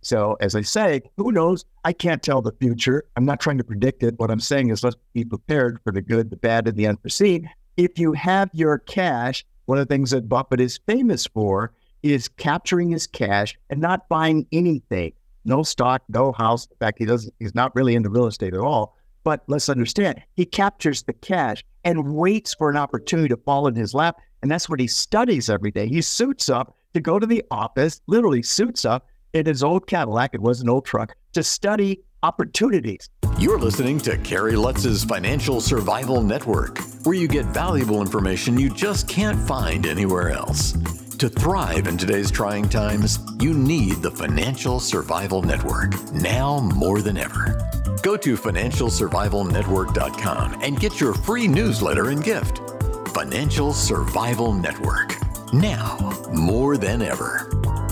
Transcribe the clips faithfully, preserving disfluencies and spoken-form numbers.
So as I say, who knows? I can't tell the future. I'm not trying to predict it. What I'm saying is let's be prepared for the good, the bad, and the unforeseen. If you have your cash, one of the things that Buffett is famous for is capturing his cash and not buying anything. No stock, no house. In fact, he doesn't, he's not really into real estate at all. But let's understand, he captures the cash and waits for an opportunity to fall in his lap. And that's what he studies every day. He suits up to go to the office, literally suits up in his old Cadillac, it was an old truck, to study opportunities. You're listening to Kerry Lutz's Financial Survival Network, where you get valuable information you just can't find anywhere else. To thrive in today's trying times, you need the Financial Survival Network, now more than ever. Go to financial survival network dot com and get your free newsletter and gift. Financial Survival Network, now more than ever.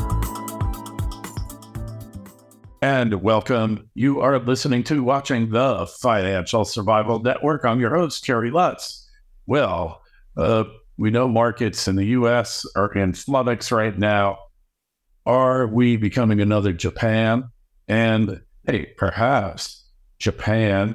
And welcome. You are listening to watching the Financial Survival Network. I'm your host, Kerry Lutz. Well, uh, we know markets in the U S are in flummox right now. Are we becoming another Japan? And hey, perhaps Japan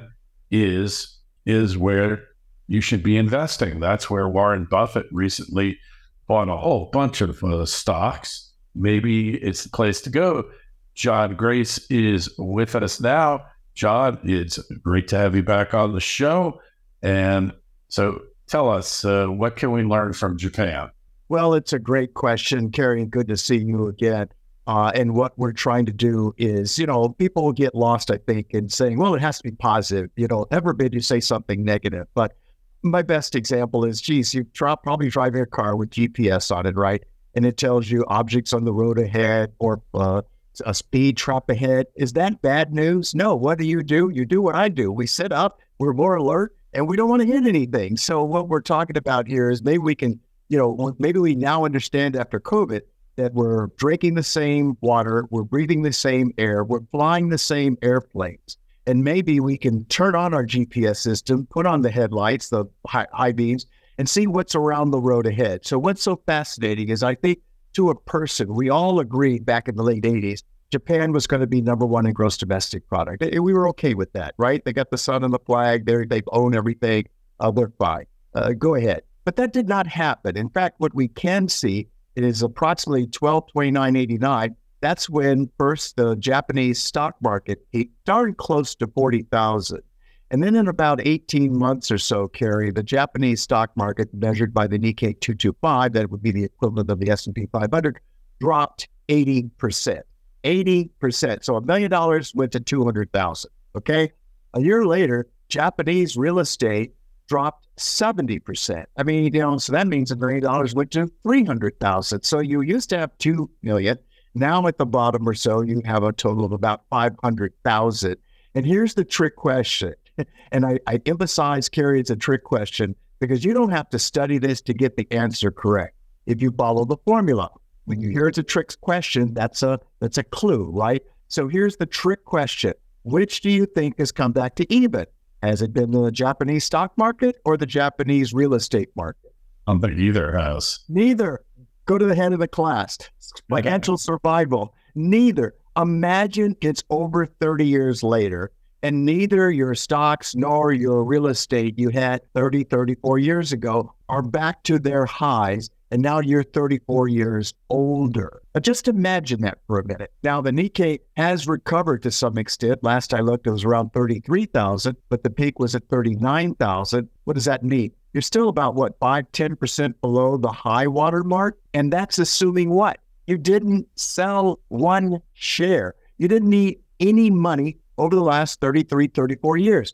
is is where you should be investing. That's where Warren Buffett recently bought a whole bunch of uh, stocks. Maybe it's the place to go. John Grace is with us now. John, it's great to have you back on the show. And so tell us, uh, what can we learn from Japan? Well, it's a great question, Kerry, and good to see you again. Uh, and what we're trying to do is, you know, people will get lost, I think, in saying, well, it has to be positive. You know, ever been you say something negative. But my best example is, geez, you try, probably drive your car with G P S on it, right? And it tells you objects on the road ahead or uh, a speed trap ahead. Is that bad news? No. What do you do? You do what I do. We sit up, we're more alert, and we don't want to hit anything. So what we're talking about here is maybe we can, you know, maybe we now understand after COVID that we're drinking the same water, we're breathing the same air, we're flying the same airplanes. And maybe we can turn on our G P S system, put on the headlights, the high, high beams, and see what's around the road ahead. So what's so fascinating is I think to a person, we all agreed back in the late eighties, Japan was going to be number one in gross domestic product. We were okay with that, right? They got the sun and the flag, they they own everything, uh, they're fine. Uh, go ahead. But that did not happen. In fact, what we can see it is approximately twelve twenty-nine eighty-nine. That's when first the Japanese stock market hit darn close to forty thousand. And then in about eighteen months or so, Kerry, the Japanese stock market measured by the Nikkei two twenty-five, that would be the equivalent of the S and P five hundred, dropped eighty percent. eighty percent. So a million dollars went to two hundred thousand. Okay. A year later, Japanese real estate dropped seventy percent. I mean, you know, so that means a million dollars went to three hundred thousand. So you used to have two million. Now at the bottom or so, you have a total of about five hundred thousand. And here's the trick question. And I, I emphasize, Kerry, it's a trick question because you don't have to study this to get the answer correct. If you follow the formula, when you hear it's a trick question, that's a, that's a clue, right? So here's the trick question. Which do you think has come back to even? Has it been the Japanese stock market or the Japanese real estate market? I don't think either has. Neither. Go to the head of the class. Financial survival. Neither. Imagine it's over thirty years later, and neither your stocks nor your real estate you had thirty, thirty-four years ago are back to their highs, and now you're thirty-four years older. Now just imagine that for a minute. Now, the Nikkei has recovered to some extent. Last I looked, it was around thirty-three thousand, but the peak was at thirty-nine thousand. What does that mean? You're still about, what, five, ten percent below the high water mark? And that's assuming what? You didn't sell one share. You didn't need any money over the last thirty-three, thirty-four years.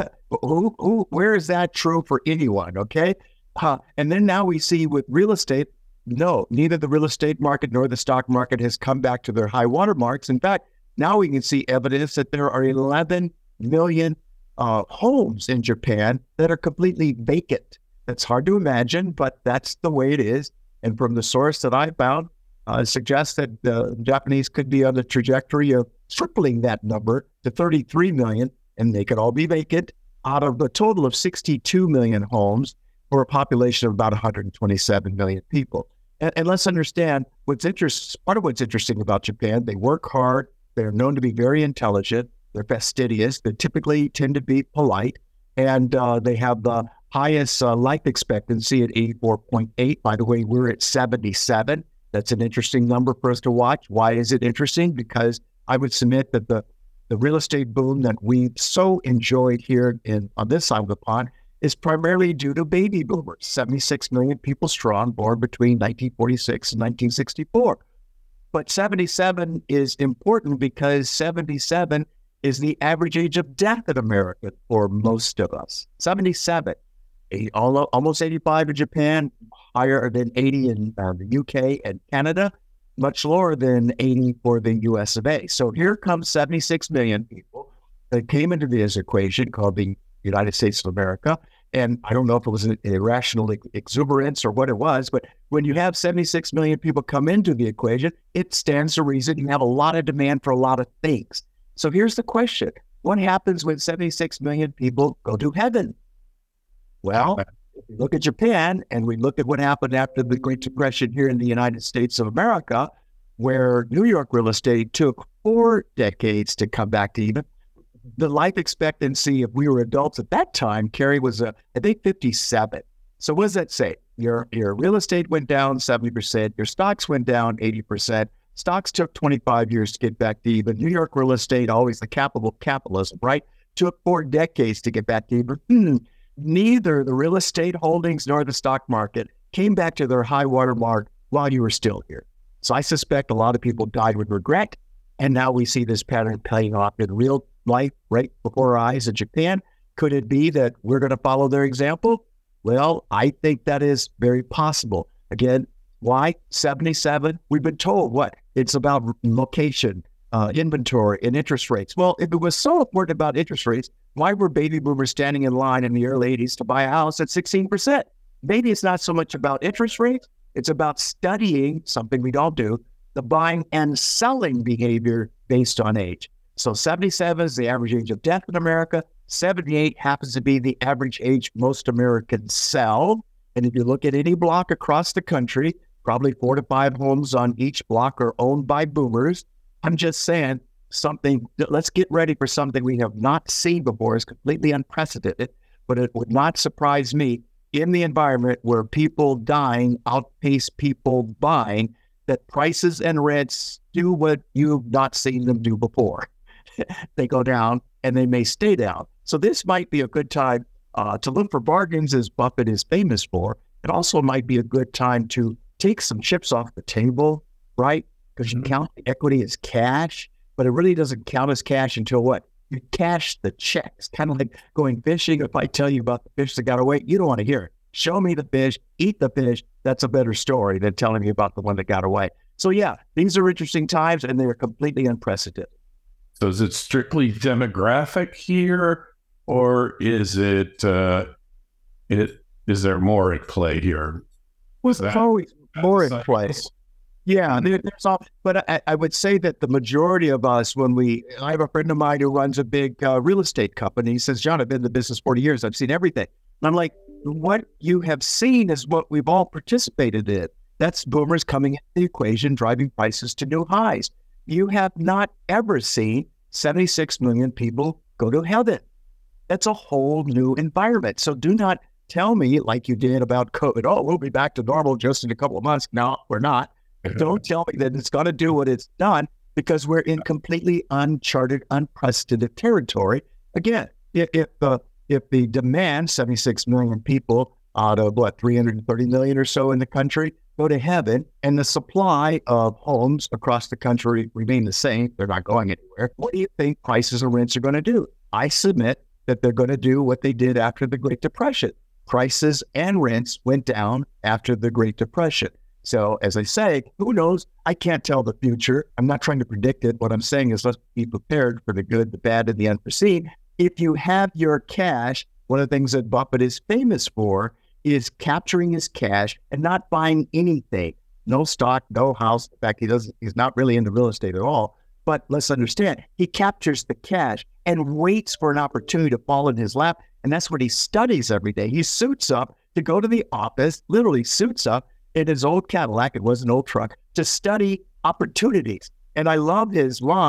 who, who, where is that true for anyone, okay? Uh, and then now we see with real estate, no, neither the real estate market nor the stock market has come back to their high water marks. In fact, now we can see evidence that there are eleven million uh, homes in Japan that are completely vacant. That's hard to imagine, but that's the way it is. And from the source that I found, uh, suggests that the Japanese could be on the trajectory of tripling that number to thirty-three million, and they could all be vacant out of a total of sixty-two million homes for a population of about one hundred twenty-seven million people. And, and let's understand what's interesting. Part of what's interesting about Japan, they work hard, They're known to be very intelligent. They're fastidious. They typically tend to be polite. And uh, they have the highest uh, life expectancy at eighty-four point eight. By the way, we're at seventy-seven. That's an interesting number for us to watch. Why is it interesting? Because I would submit that the, the real estate boom that we've so enjoyed here in on this side of the pond is primarily due to baby boomers, seventy-six million people strong, born between nineteen forty-six and nineteen sixty-four. But seventy-seven is important because seventy-seven is the average age of death in America for most of us. seventy-seven, almost eighty-five in Japan, higher than eighty in uh, the U K and Canada, much lower than eighty for the U S of A. So here comes seventy-six million people that came into this equation called the United States of America. And I don't know if it was an irrational exuberance or what it was, but when you have seventy-six million people come into the equation, it stands to reason you have a lot of demand for a lot of things. So here's the question. What happens when seventy-six million people go to heaven? Well, if we look at Japan and we look at what happened after the Great Depression here in the United States of America, where New York real estate took four decades to come back to even, the life expectancy, if we were adults at that time, Carrie, was, uh, I think, fifty-seven. So what does that say? Your, your real estate went down seventy percent. Your stocks went down eighty percent. Stocks took twenty-five years to get back to even. New York real estate, always the capital of capitalism, right? Took four decades to get back to even. Hmm. Neither the real estate holdings nor the stock market came back to their high water mark while you were still here. So I suspect a lot of people died with regret. And now we see this pattern playing off in real life right before our eyes in Japan. Could it be that we're going to follow their example? Well, I think that is very possible. Again, why seventy-seven? We've been told what? It's about location, uh, inventory, and interest rates. Well, if it was so important about interest rates, why were baby boomers standing in line in the early eighties to buy a house at sixteen percent? Maybe it's not so much about interest rates. It's about studying, something we don't do, the buying and selling behavior based on age. So seventy-seven is the average age of death in America. seventy-eight happens to be the average age most Americans sell. And if you look at any block across the country, probably four to five homes on each block are owned by boomers. I'm just saying something, let's get ready for something we have not seen before. It's completely unprecedented, but it would not surprise me in the environment where people dying outpace people buying, that prices and rents do what you've not seen them do before. They go down and they may stay down. So this might be a good time uh, to look for bargains, as Buffett is famous for. It also might be a good time to take some chips off the table, right? Because you count the equity as cash, but it really doesn't count as cash until what? You cash the checks. Kind of like going fishing. If I tell you about the fish that got away, you don't want to hear it. Show me the fish, eat the fish. That's a better story than telling me about the one that got away. So yeah, these are interesting times and they're completely unprecedented. So is it strictly demographic here, or is it, uh, it is there more at play here? Was well, always more in place. Yeah, there, there's all, but I, I would say that the majority of us, when we, I have a friend of mine who runs a big uh, real estate company. He says, John, I've been in the business forty years. I've seen everything. And I'm like, what you have seen is what we've all participated in. That's boomers coming into the equation, driving prices to new highs. You have not ever seen seventy-six million people go to heaven. That's a whole new environment. So do not tell me like you did about COVID. Oh, we'll be back to normal just in a couple of months. No, we're not. Don't tell me that it's going to do what it's done, because we're in completely uncharted, unprecedented territory. Again, if, if, uh, if the demand, seventy-six million people out of what, three hundred thirty million or so in the country, go to heaven, and the supply of homes across the country remain the same, they're not going anywhere, what do you think prices and rents are going to do? I submit that they're going to do what they did after the Great Depression. Prices and rents went down after the Great Depression. So as I say, who knows? I can't tell the future. I'm not trying to predict it. What I'm saying is let's be prepared for the good, the bad, and the unforeseen. If you have your cash, one of the things that Buffett is famous for is capturing his cash and not buying anything. No stock, no house. In fact, he doesn't, he's not really into real estate at all. But let's understand, he captures the cash and waits for an opportunity to fall in his lap. And that's what he studies every day. He suits up to go to the office, literally suits up in his old Cadillac, it was an old truck, to study opportunities. And I love his line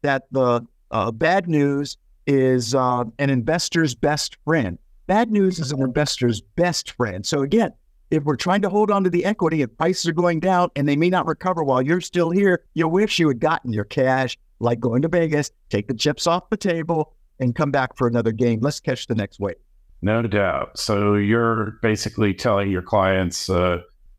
that the uh, bad news is uh, an investor's best friend. Bad news is an investor's best friend. So again, if we're trying to hold on to the equity and prices are going down and they may not recover while you're still here, you wish you had gotten your cash, like going to Vegas, take the chips off the table and come back for another game. Let's catch the next wave. No doubt. So you're basically telling your clients, uh,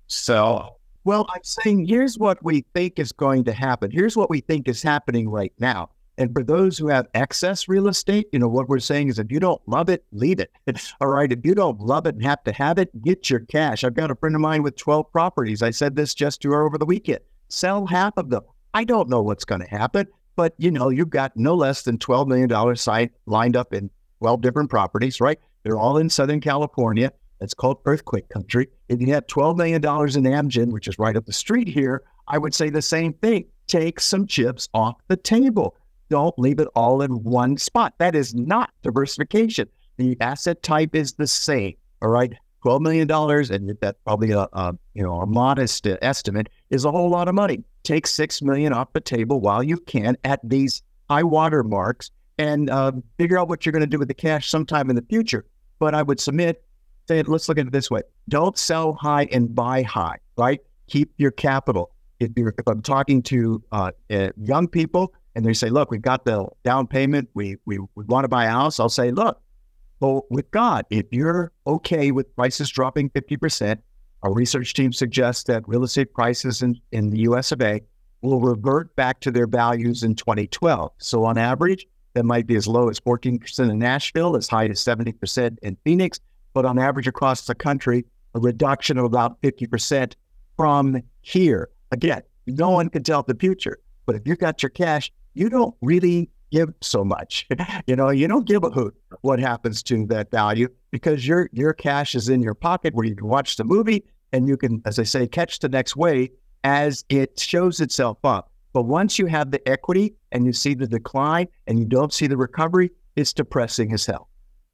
sell. Well, I'm saying here's what we think is going to happen. Here's what we think is happening right now. And for those who have excess real estate, you know, what we're saying is if you don't love it, leave it. All right. If you don't love it and have to have it, get your cash. I've got a friend of mine with twelve properties. I said this just to her over the weekend. Sell half of them. I don't know what's going to happen, but you know, you've got no less than twelve million dollars site lined up in twelve different properties, right? They're all in Southern California. It's called earthquake country. If you have twelve million dollars in Amgen, which is right up the street here, I would say the same thing. Take some chips off the table. Don't leave it all in one spot. That is not diversification. The asset type is the same. All right, twelve million dollars, and that's probably a, a you know a modest estimate, is a whole lot of money. Take six million dollars off the table while you can at these high water marks, and uh, figure out what you're going to do with the cash sometime in the future. But I would submit, say, let's look at it this way: don't sell high and buy high. Right? Keep your capital. If you're, if I'm talking to uh, uh, young people, and they say, look, we've got the down payment. We, we, we want to buy a house. I'll say, look, well, with God, if you're okay with prices dropping fifty percent, our research team suggests that real estate prices in, in the U S of A will revert back to their values in twenty twelve. So on average, that might be as low as fourteen percent in Nashville, as high as seventy percent in Phoenix. But on average across the country, a reduction of about fifty percent from here. Again, no one can tell the future. But if you've got your cash, you don't really give so much. You know, you don't give a hoot what happens to that value because your your cash is in your pocket where you can watch the movie and you can, as I say, catch the next wave as it shows itself up. But once you have the equity and you see the decline and you don't see the recovery, it's depressing as hell.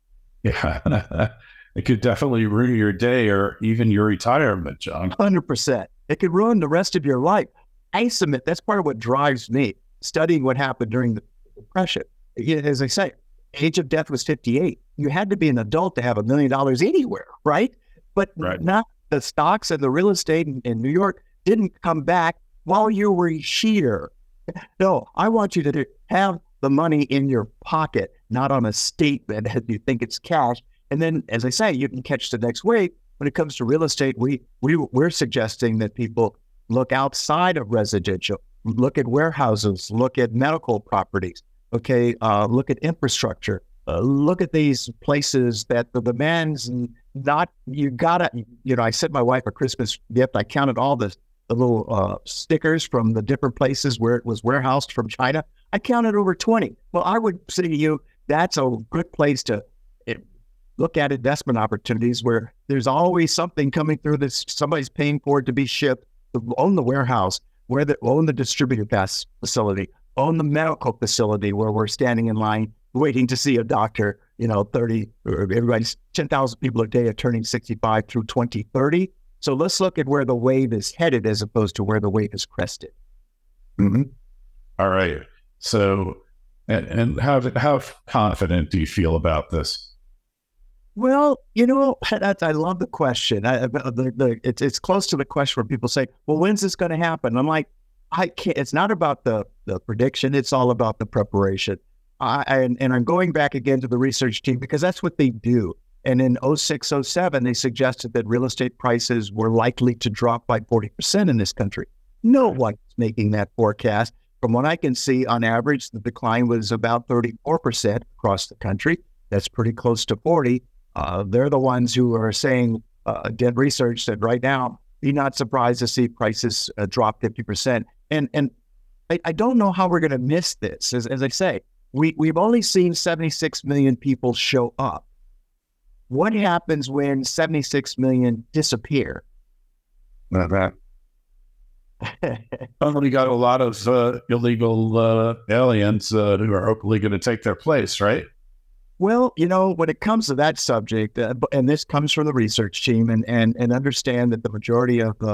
Yeah, it could definitely ruin your day or even your retirement, John. one hundred percent. It could ruin the rest of your life. I submit that's part of what drives me, studying what happened during the Depression. As I say, age of death was fifty-eight. You had to be an adult to have a million dollars anywhere, right? But right. Not the stocks and the real estate in, in New York didn't come back while you were here. No, I want you to have the money in your pocket, not on a statement as you think it's cash. And then, as I say, you can catch the next wave. When it comes to real estate, we, we, we're suggesting that people look outside of residential, look at warehouses, look at medical properties, okay, uh, look at infrastructure, uh, look at these places that the demand's not, you gotta, you know, I sent my wife a Christmas gift. I counted all the, the little uh, stickers from the different places where it was warehoused from China. I counted over twenty. Well, I would say to you, that's a good place to it, look at investment opportunities where there's always something coming through this, somebody's paying for it to be shipped, own the warehouse, where the, own the distributor gas facility, own the medical facility where we're standing in line waiting to see a doctor, you know, thirty, or everybody's ten thousand people a day are turning sixty-five through twenty thirty. So let's look at where the wave is headed as opposed to where the wave is crested. Mm-hmm. All right. So, and, and how, how confident do you feel about this? Well, you know, that's, I love the question. I, the, the, it's, it's close to the question where people say, well, when's this going to happen? I'm like, I can't, it's not about the, the prediction. It's all about the preparation. I, and, and I'm going back again to the research team because that's what they do. And in oh six, oh seven, they suggested that real estate prices were likely to drop by forty percent in this country. No one's making that forecast. From what I can see, on average, the decline was about thirty-four percent across the country. That's pretty close to forty. Uh, they're the ones who are saying, uh, did research that right now, be not surprised to see prices uh, drop fifty percent. And and I, I don't know how we're going to miss this. As, as I say, we, we've only seen seventy-six million people show up. What happens when seventy-six million disappear? Not that. We got a lot of uh, illegal uh, aliens uh, who are hopefully going to take their place, right? Well, you know, when it comes to that subject, uh, and this comes from the research team, and and and understand that the majority of the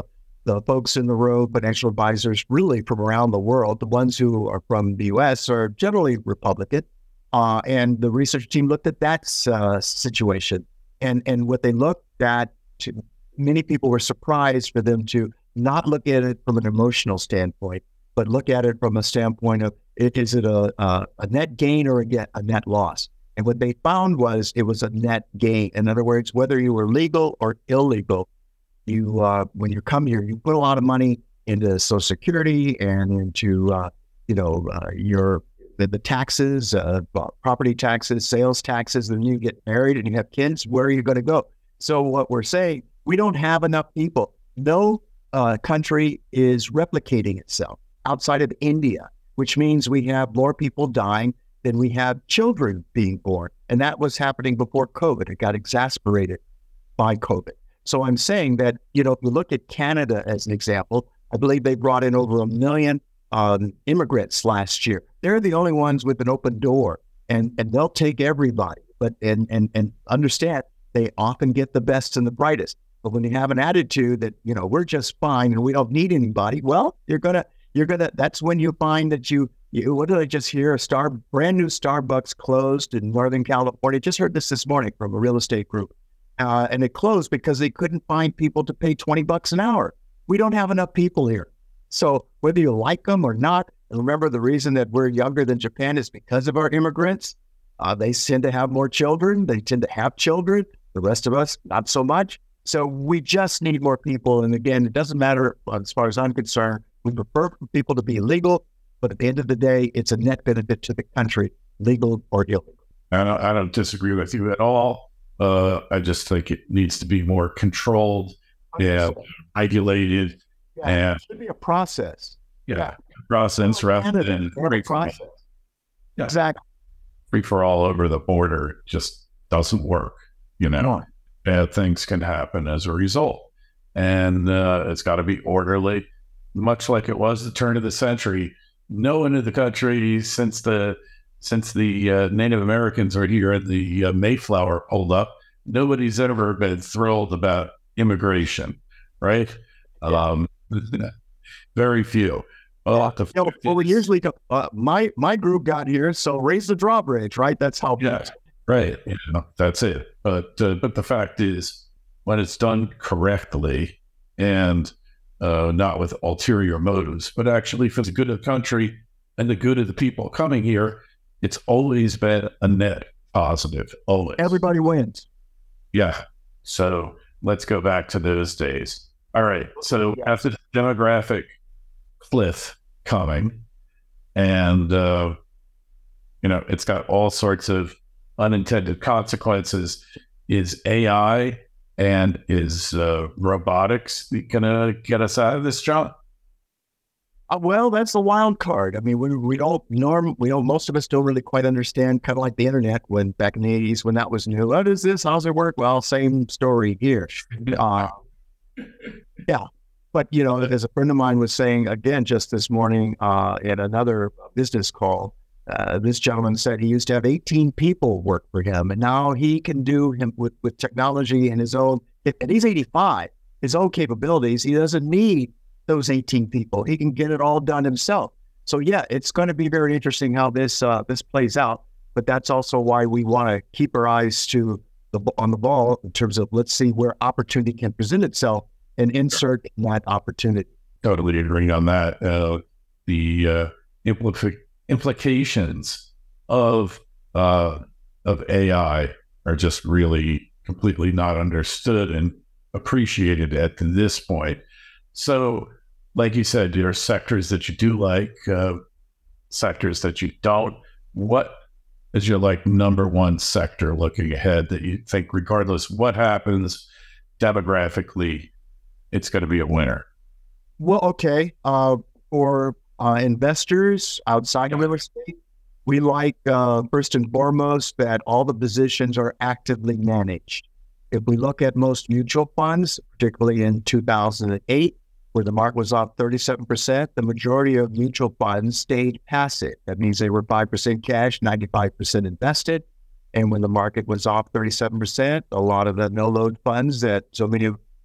the folks in the room, financial advisors, really from around the world, the ones who are from the U S are generally Republican. Uh, and the research team looked at that uh, situation. And, and what they looked at, to, many people were surprised for them to not look at it from an emotional standpoint, but look at it from a standpoint of, is it a, a, a net gain or a, a net loss? And what they found was it was a net gain. In other words, whether you were legal or illegal, you uh, when you come here, you put a lot of money into Social Security and into uh, you know uh, your the, the taxes, uh, property taxes, sales taxes. Then you get married and you have kids. Where are you going to go? So what we're saying, we don't have enough people. No uh, country is replicating itself outside of India, which means we have more people dying than we have children being born. And that was happening before COVID. It got exacerbated by COVID. So I'm saying that, you know, if you look at Canada as an example, I believe they brought in over a million um, immigrants last year. They're the only ones with an open door, and, and they'll take everybody. But and, and and understand, they often get the best and the brightest. But when you have an attitude that, you know, we're just fine and we don't need anybody, well, you're gonna you're gonna. That's when you find that you. You, what did I just hear? A star, brand new Starbucks closed in Northern California. Just heard this this morning from a real estate group. Uh, and it closed because they couldn't find people to pay twenty bucks an hour. We don't have enough people here. So whether you like them or not, and remember the reason that we're younger than Japan is because of our immigrants. Uh, they tend to have more children. They tend to have children. The rest of us, not so much. So we just need more people. And again, it doesn't matter as far as I'm concerned. We prefer for people to be legal, but at the end of the day, it's a net benefit to the country, legal or illegal. I don't, I don't disagree with you at all. Uh, I just think it needs to be more controlled, yeah, regulated, yeah, and it should be a process. Yeah, yeah. process rather than free process. Yeah. Exactly. Free for all over the border just doesn't work. You know, no. Bad things can happen as a result, and uh, it's got to be orderly, much like it was the turn of the century. No one in the country since the Since the uh, Native Americans are here and the uh, Mayflower pulled up, nobody's ever been thrilled about immigration, right? Yeah. Um, very few. Well, yeah. you know, well we usually go, uh, my my group got here, so raise the drawbridge, right? That's how. Yeah, right. You know, that's it. But uh, but the fact is, when it's done correctly and uh, not with ulterior motives, but actually for the good of the country and the good of the people coming here, it's always been a net positive, always. Everybody wins. Yeah. So let's go back to those days. All right. So yes. After the demographic cliff coming, and, uh, you know, it's got all sorts of unintended consequences. Is A I and is uh, robotics going to get us out of this, John? Uh, well, that's the wild card. I mean, we we don't norm. We don't. Most of us don't really quite understand. Kind of like the internet when back in the eighties when that was new. What is this? How's it work? Well, same story here. Uh, yeah, but you know, as a friend of mine was saying again just this morning uh, at another business call, uh, this gentleman said he used to have eighteen people work for him, and now he can do him with with technology and his own. And he's eighty-five. His own capabilities. He doesn't need those eighteen people. He can get it all done himself. So yeah, it's going to be very interesting how this uh, this plays out. But that's also why we want to keep our eyes to the on the ball in terms of let's see where opportunity can present itself and insert that opportunity. Totally agreeing on that. Uh, the uh, impl- implications of uh, of A I are just really completely not understood and appreciated at this point. So, like you said, there are sectors that you do like, uh, sectors that you don't. What is your like number one sector looking ahead that you think, regardless what happens demographically, it's going to be a winner? Well, okay. Uh, for uh, investors outside of real estate, we like uh, first and foremost that all the positions are actively managed. If we look at most mutual funds, particularly in two thousand eight, where the market was off thirty-seven percent, the majority of mutual funds stayed passive. That means they were five percent cash, ninety-five percent invested. And when the market was off thirty-seven percent, a lot of the no-load funds that so many of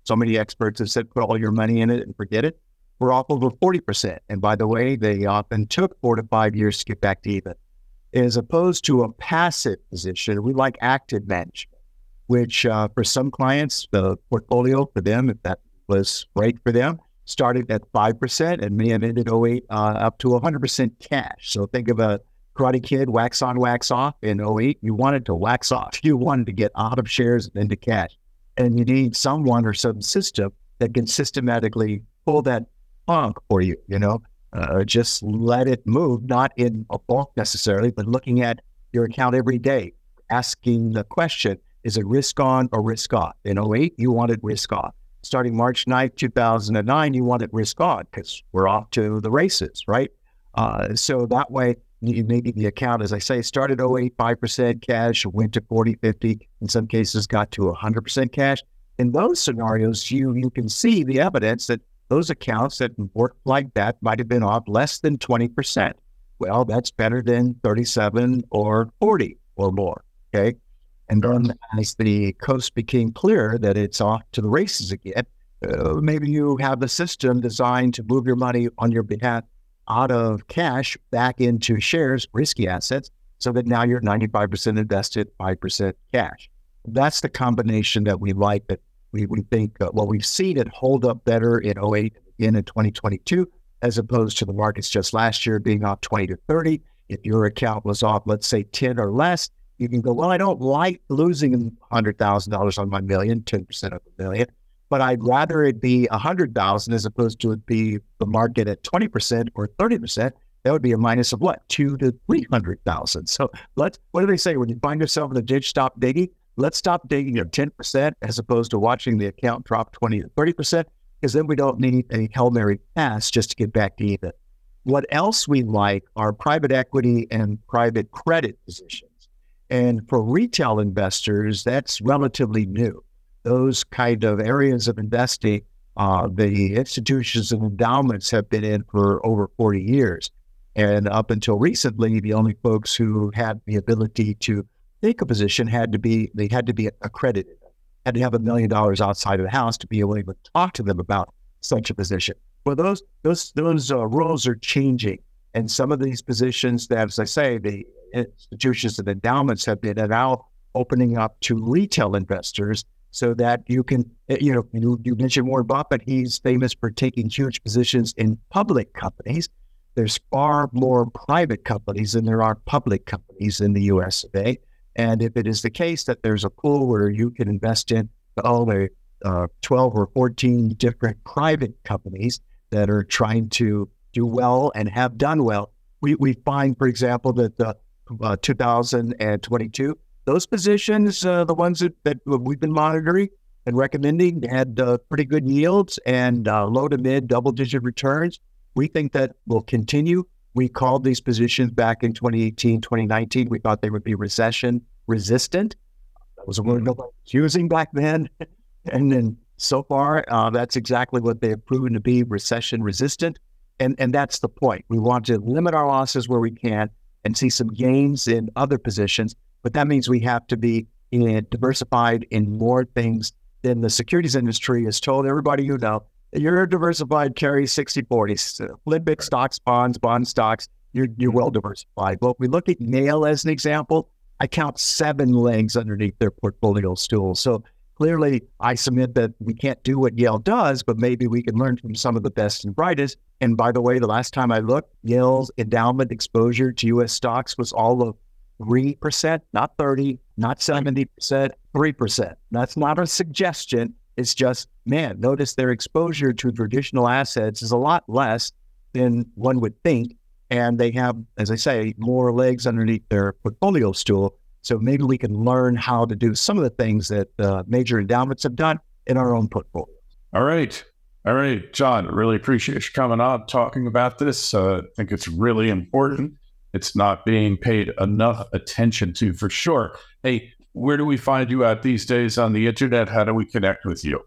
so many experts have said, put all your money in it and forget it. We're off over forty percent. And by the way, they often took four to five years to get back to even. As opposed to a passive position, we like active management, which uh, for some clients, the portfolio for them, if that was right for them, started at five percent and may have ended oh eight uh, up to one hundred percent cash. So think of a Karate Kid, wax on, wax off. In oh eight, you wanted to wax off. You wanted to get out of shares and into cash. And you need someone or some system that can systematically pull that funk for you, you know, uh, just let it move, not in a bulk necessarily, but looking at your account every day, asking the question, is it risk on or risk off? In oh eight, you wanted risk off. Starting March ninth, two thousand nine, you wanted risk on because we're off to the races, right? Uh, so that way, maybe the account, as I say, started oh eight, five percent cash, went to forty, fifty, in some cases got to one hundred percent cash. In those scenarios, you you can see the evidence that those accounts that work like that might have been off less than twenty percent. Well, that's better than thirty-seven or forty or more, okay? And then as the coast became clear that it's off to the races again, uh, maybe you have a system designed to move your money on your behalf out of cash back into shares, risky assets, so that now you're ninety-five percent invested, five percent cash. That's the combination that we like, that we, we think, uh, well, we've seen it hold up better in oh eight, again in twenty twenty-two, as opposed to the markets just last year being off twenty to thirty. If your account was off, let's say ten or less, you can go, well, I don't like losing one hundred thousand dollars on my million, ten percent of a million, but I'd rather it be one hundred thousand as opposed to it be the market at twenty percent or thirty percent. That would be a minus of what? Two to three hundred thousand. So let's, what do they say? When you find yourself in a ditch, stop digging. Let's stop digging at ten percent as opposed to watching the account drop twenty to thirty percent, because then we don't need a Hail Mary pass just to get back to even. What else we like are private equity and private credit positions. And for retail investors, that's relatively new. Those kind of areas of investing, uh, the institutions and endowments have been in for over forty years. And up until recently, the only folks who had the ability to take a position had to be, they had to be accredited, had to have a million dollars outside of the house to be able to even talk to them about such a position. Well, those those those uh, rules are changing. And some of these positions that, as I say, the institutions and endowments have been now opening up to retail investors so that you can, you know, you, you mentioned Warren Buffett, he's famous for taking huge positions in public companies. There's far more private companies than there are public companies in the U S of A. And if it is the case that there's a pool where you can invest in all the uh, twelve or fourteen different private companies that are trying to do well and have done well, we, we find, for example, that the uh, two thousand twenty-two, those positions, uh, the ones that, that we've been monitoring and recommending, had uh, pretty good yields and uh, low to mid double-digit returns. We think that will continue. We called these positions back in twenty eighteen, twenty nineteen. We thought they would be recession resistant. That was a word nobody was using back then. And then so far, uh, that's exactly what they have proven to be, recession resistant. And, and that's the point. We want to limit our losses where we can and see some gains in other positions. But that means we have to be in, diversified in more things than the securities industry has told everybody you know. You're diversified, carry sixty forty, limbic stocks, bonds, bond stocks, you're, you're well diversified. Well, if we look at Yale as an example, I count seven legs underneath their portfolio stool. So clearly, I submit that we can't do what Yale does, but maybe we can learn from some of the best and brightest. And by the way, the last time I looked, Yale's endowment exposure to U S stocks was all of three percent, not thirty, not seventy percent, three percent. That's not a suggestion. It's just, man, notice their exposure to traditional assets is a lot less than one would think. And they have, as I say, more legs underneath their portfolio stool. So maybe we can learn how to do some of the things that uh, major endowments have done in our own portfolio. All right. All right, John, really appreciate you coming on, talking about this. Uh, I think it's really important. It's not being paid enough attention to, for sure. Hey, where do we find you at these days on the internet? How do we connect with you?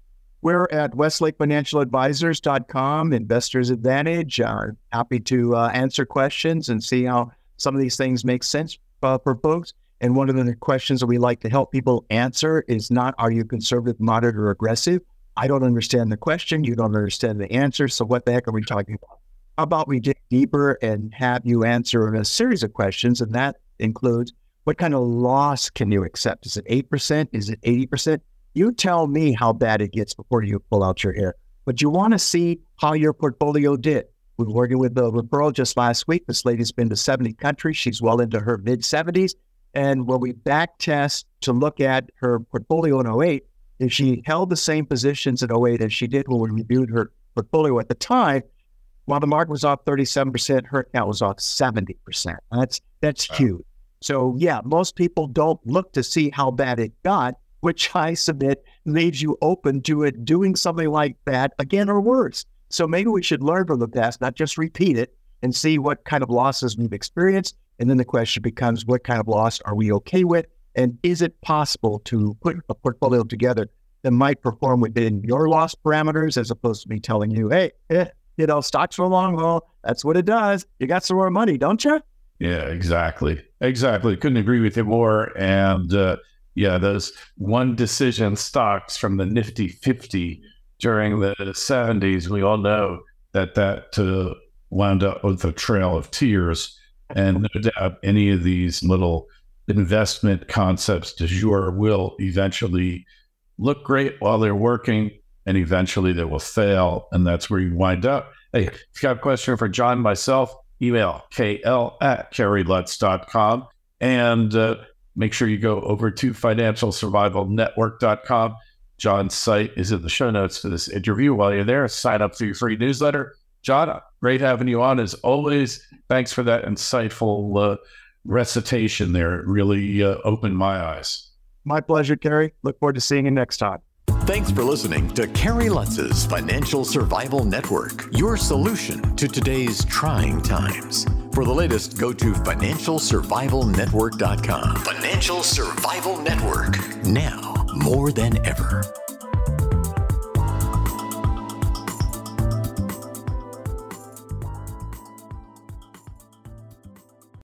We're at westlake financial advisors dot com, Investors Advantage. Uh, happy to uh, answer questions and see how some of these things make sense uh, for folks. And one of the questions that we like to help people answer is not, are you conservative, moderate, or aggressive? I don't understand the question. You don't understand the answer. So what the heck are we talking about? How about we dig deeper and have you answer a series of questions? And that includes, what kind of loss can you accept? Is it eight percent? Is it eighty percent? You tell me how bad it gets before you pull out your hair. But you want to see how your portfolio did. We were working with the referral just last week. This lady's been to seventy countries. She's well into her mid seventies. And when we back test to look at her portfolio in oh eight, if she held the same positions in oh eight as she did when we reviewed her portfolio at the time, while the market was off thirty-seven percent, her account was off seventy percent. That's that's wow. huge. So yeah, most people don't look to see how bad it got, which I submit leaves you open to it doing something like that again or worse. So maybe we should learn from the past, not just repeat it, and see what kind of losses we've experienced. And then the question becomes, what kind of loss are we okay with? And is it possible to put a portfolio together that might perform within your loss parameters, as opposed to me telling you, hey, eh, you know, stocks for a long haul, that's what it does. You got some more money, don't you? Yeah, exactly. Exactly. Couldn't agree with you more. And uh, yeah, those one decision stocks from the Nifty fifty during the seventies, we all know that that uh, wound up with a trail of tears. And no doubt any of these little investment concepts du jour will eventually look great while they're working, and eventually they will fail. And that's where you wind up. Hey, if you got a question for John, myself, email k l at kerry lutz dot com. And uh, make sure you go over to financial survival network dot com. John's site is in the show notes for this interview. While you're there, sign up for your free newsletter. John, great having you on as always. Thanks for that insightful uh, recitation there. It really uh, opened my eyes. My pleasure, Kerry. Look forward to seeing you next time. Thanks for listening to Kerry Lutz's Financial Survival Network, your solution to today's trying times. For the latest, go to financial survival network dot com. Financial Survival Network, now more than ever.